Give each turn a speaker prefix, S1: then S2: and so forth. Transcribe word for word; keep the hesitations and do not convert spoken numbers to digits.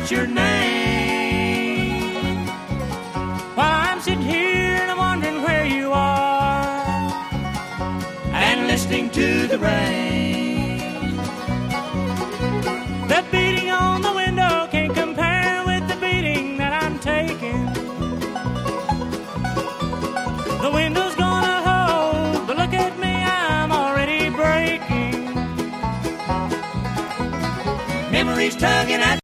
S1: what's your name? While I'm sitting here and I'm wondering where you are, and listening to the rain. The beating on the window can't compare with the beating that I'm taking. The window's gonna hold, but look at me, I'm already breaking. Memories tugging at